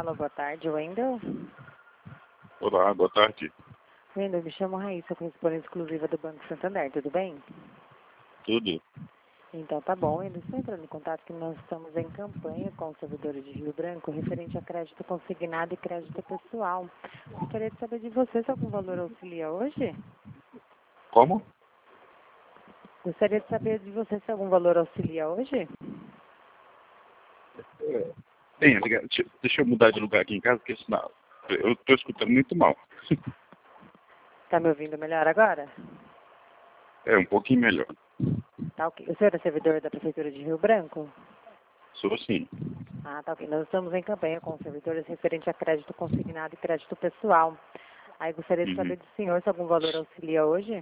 Alô, boa tarde, Wendel. Olá, boa tarde. Wendel, me chamo Raíssa, correspondente exclusiva do Banco Santander, tudo bem? Tudo? Então tá bom, Wendel, estou entrando em contato que nós estamos em campanha com os servidores de Rio Branco referente a crédito consignado e crédito pessoal. Gostaria de saber de você se algum valor auxilia hoje? Como? Gostaria de saber de você se algum valor auxilia hoje? Bem, deixa eu mudar de lugar aqui em casa, porque senão eu estou escutando muito mal. Tá me ouvindo melhor agora? É, um pouquinho melhor. Tá ok. O senhor é servidor da Prefeitura de Rio Branco? Sou sim. Ah, tá ok. Nós estamos em campanha com os servidores referente a crédito consignado e crédito pessoal. Aí gostaria de saber do senhor se algum valor auxilia hoje?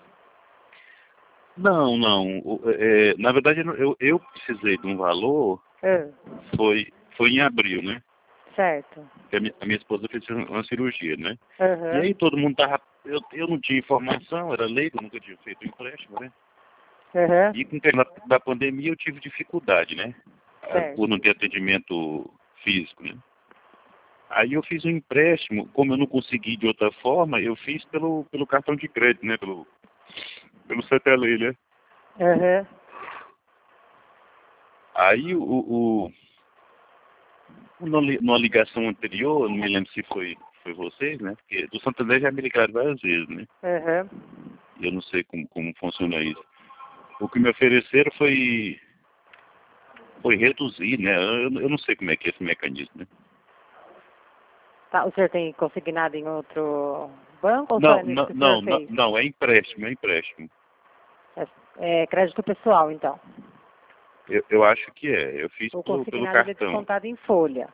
Não, não. Na verdade, eu precisei de um valor, foi em abril, né? Certo. Porque a minha esposa fez uma cirurgia, né? Uhum. E aí todo mundo tava... Eu não tinha informação, era leigo, nunca tinha feito empréstimo, né? Uhum. E com o tempo da pandemia eu tive dificuldade, né? Certo. Por não ter atendimento físico, né? Aí eu fiz um empréstimo, como eu não consegui de outra forma, eu fiz pelo cartão de crédito, né? Pelo CTLI, né? Uhum. Aí numa ligação anterior, não me lembro se foi vocês, né? Porque do Santander já me ligaram várias vezes, né? Uhum. E eu não sei como funciona isso. O que me ofereceram foi reduzir, né? Eu não sei como é que é esse mecanismo, né? Tá, o senhor tem consignado em outro banco ou só Não, é nisso que o não, senhor não, fez? não, é empréstimo, é empréstimo. É crédito pessoal, então. Eu acho que é. Eu fiz O pelo consignado ele é cartão. descontado em folha.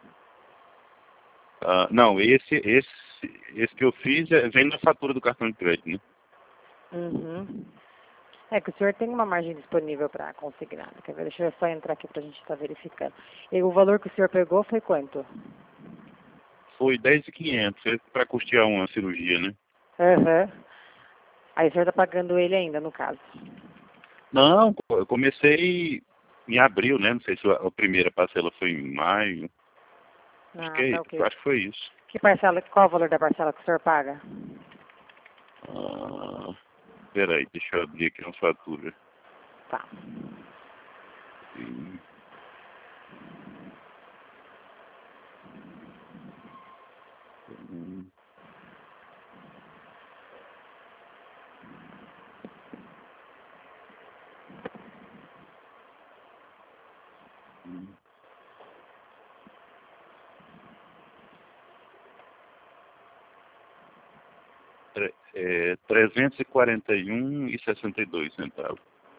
Não, esse que eu fiz vem na fatura do cartão de crédito, né? Uhum. É que o senhor tem uma margem disponível para consignado. Quer ver? Deixa eu só entrar aqui para a gente estar verificando. E o valor que o senhor pegou foi quanto? Foi 10.500 para custear uma cirurgia, né? Uhum. Aí o senhor está pagando ele ainda, no caso. Não, eu comecei em abril, né? Não sei se a primeira parcela foi em maio. Ah, tá ok. Acho que foi isso. Que parcela, qual o valor da parcela que o senhor paga? Peraí, deixa eu abrir aqui uma fatura. Tá. Sim. É 341,62 centavos.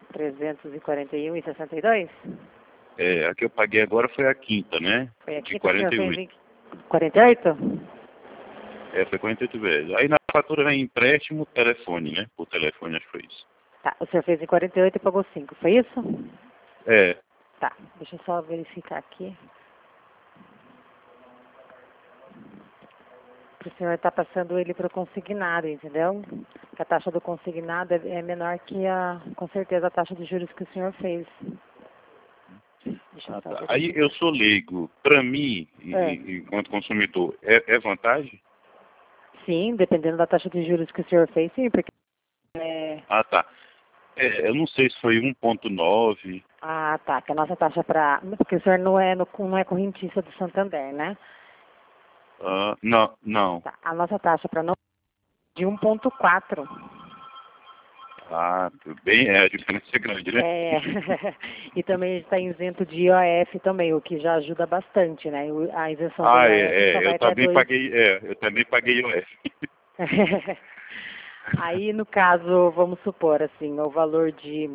341,62? A que eu paguei agora foi a quinta, né? Foi De aqui que o senhor fez 48. em 48? Foi 48 vezes. Aí na fatura vem empréstimo, telefone, né? Por telefone, acho que foi isso. Tá, o senhor fez em 48 e pagou 5, foi isso? É. Tá, deixa eu só verificar aqui. O senhor está passando ele para o consignado, entendeu? Que a taxa do consignado é menor que com certeza, a taxa de juros que o senhor fez. Deixa eu só Tá. verificar. Aí eu sou leigo. Para mim, enquanto consumidor, é vantagem? Sim, dependendo da taxa de juros que o senhor fez, sim, porque... Tá. Eu não sei se foi 1,9. Ah, tá, que a nossa taxa para... Porque o senhor não é correntista do Santander, né? Não, não. Tá, a nossa taxa para não... de 1,4. Tudo bem. A diferença é grande, né? E também está isento de IOF também, o que já ajuda bastante, né? A isenção do IOF só vai Eu até também paguei, eu também paguei IOF. Aí, no caso, vamos supor, assim, o valor de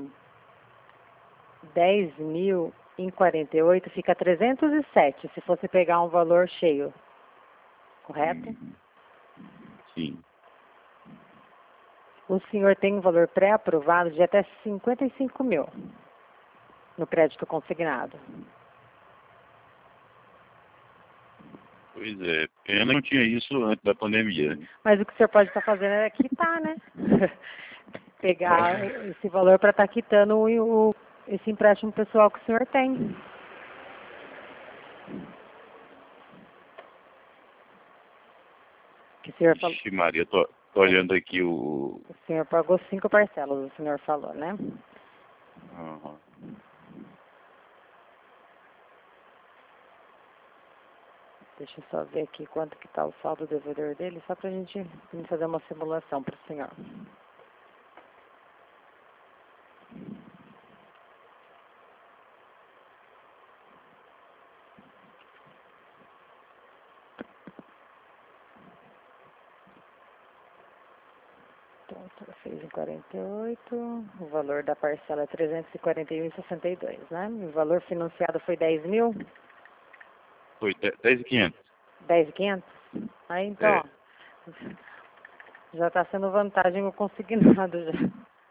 10.000 em 48 fica 307, se fosse pegar um valor cheio, correto? Sim. O senhor tem um valor pré-aprovado de até 55 mil no crédito consignado. Pois é. Pena que não tinha isso antes da pandemia. Mas o que o senhor pode estar fazendo é quitar, né? Pegar esse valor para estar quitando esse empréstimo pessoal que o senhor tem. Que o senhor falou. Ixi, Maria, tô olhando aqui o... O senhor pagou 5 parcelas, o senhor falou, né? Aham. Deixa eu só ver aqui quanto que está o saldo devedor dele, só para a gente fazer uma simulação para o senhor. Então, o senhor fez em 48, o valor da parcela é 341,62, né? O valor financiado foi 10 mil? Foi 10.500. 10.500? Aí, então, ó, já está sendo vantagem o consignado já.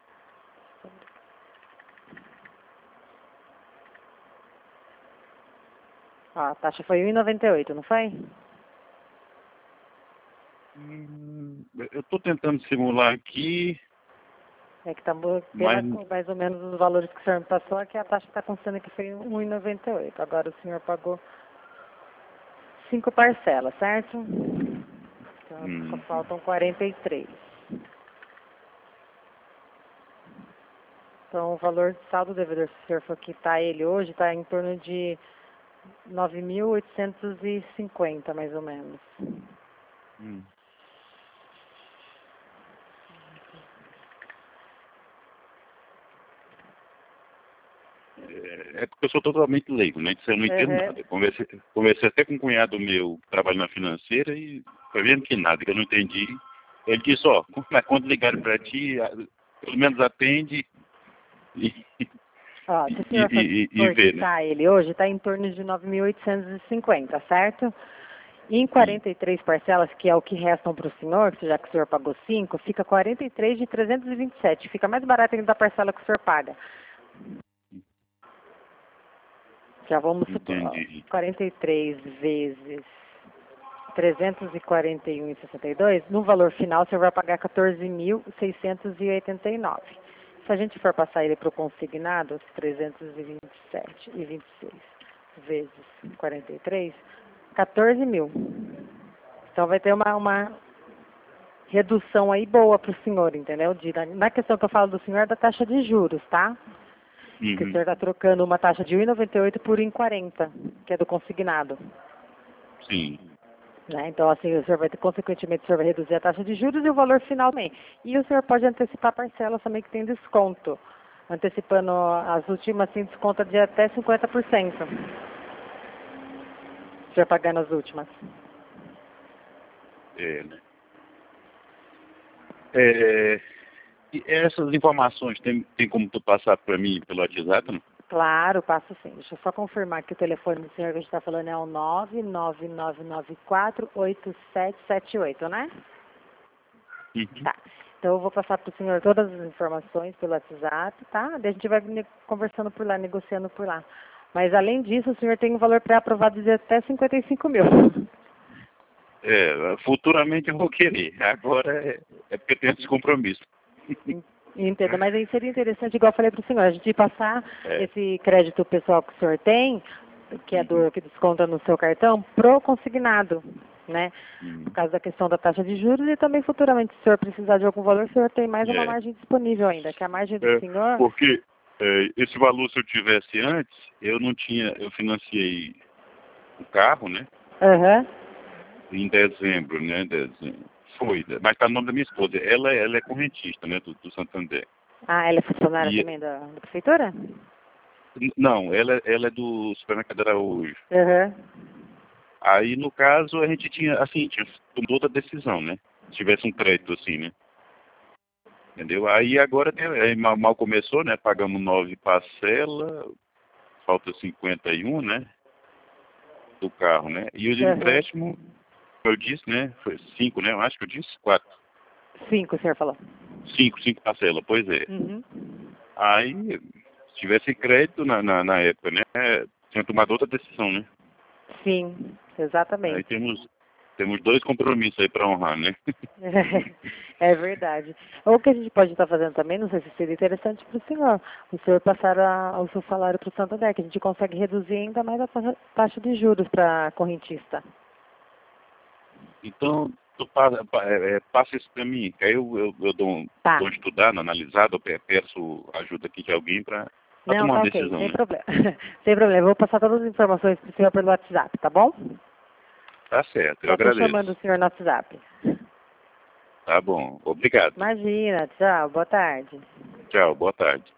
Ó, a taxa foi 1,98, não foi? Eu estou tentando simular aqui, É que está mas... mais ou menos os valores que o senhor me passou, que a taxa está constando que foi 1,98. Agora o senhor pagou 5 parcelas, certo? Então, só faltam 43. Então, o valor de saldo devedor, se o senhor for quitar ele hoje, está em torno de 9.850, mais ou menos. É porque eu sou totalmente leigo, né? Isso eu não entendo nada. Conversei até com um cunhado meu que trabalha na financeira e foi vendo que nada, que eu não entendi. Ele disse, ó, quando ligarem para ti, pelo menos atende e, Ó, se o senhor for vê, né? quitar ele hoje, está em torno de 9.850, certo? E em 43 parcelas, que é o que restam para o senhor, já que o senhor pagou 5, fica 43 de 327. Fica mais barato ainda da parcela que o senhor paga. Já vamos supor, ó, Entendi. 43 vezes 341,62, no valor final o senhor vai pagar 14.689. Se a gente for passar ele para o consignado, 327,26 vezes 43, 14 mil. Então vai ter uma redução aí boa para o senhor, entendeu? Na questão que eu falo do senhor é da taxa de juros, tá? Que o senhor está trocando uma taxa de 1,98 por 1,40, que é do consignado. Sim. Né? Então, assim, o senhor vai ter, consequentemente, o senhor vai reduzir a taxa de juros e o valor final também. E o senhor pode antecipar parcelas também que tem desconto. Antecipando as últimas, assim, desconta de até 50%. O senhor pagando as últimas. Né? E essas informações tem como tu passar para mim pelo WhatsApp, não? Claro, passo sim. Deixa eu só confirmar que o telefone do senhor que a gente está falando é o 999948778, né? Tá. Então eu vou passar para o senhor todas as informações pelo WhatsApp, tá? Daí a gente vai conversando por lá, negociando por lá. Mas além disso, o senhor tem um valor pré-aprovado de até 55 mil. Futuramente eu vou querer. Agora é porque tem esse compromisso. Entendo, mas aí seria interessante, igual eu falei para o senhor, a gente passar esse crédito pessoal que o senhor tem, que é que desconta no seu cartão, pro consignado, né? Por causa da questão da taxa de juros e também futuramente, se o senhor precisar de algum valor, o senhor tem mais uma margem disponível ainda, que a margem do senhor... Porque esse valor, se eu tivesse antes, eu não tinha, eu financiei o carro, né? Em dezembro, né? Foi, mas está no nome da minha esposa. Ela é correntista, né? Do Santander. Ah, ela é funcionária também da prefeitura? Não, ela é do Supermercado Araújo. Aí, no caso, a gente tinha tomado outra decisão, né? Se tivesse um crédito assim, né? Entendeu? Aí agora mal começou, né? Pagamos 9 parcelas, falta 51, né? Do carro, né? E os empréstimos, eu disse, né? Foi 5, né? Eu acho que eu disse 4. 5, o senhor falou. 5 parcelas, pois é. Aí, se tivesse crédito na época, né? Tinha tomado outra decisão, né? Sim, exatamente. Aí temos 2 compromissos aí para honrar, né? É verdade. Ou o que a gente pode estar fazendo também, não sei se seria interessante para o senhor passar o seu salário para o Santander, que a gente consegue reduzir ainda mais a taxa de juros para correntista. Então, Passa isso para mim, que aí eu dou uma estudada, analisada, eu peço ajuda aqui de alguém para tomar uma decisão. Sem né? problema. Sem problema. Eu vou passar todas as informações para o senhor pelo WhatsApp, tá bom? Tá certo, eu agradeço. Estou chamando o senhor no WhatsApp. Tá bom, obrigado. Imagina, tchau, boa tarde. Tchau, boa tarde.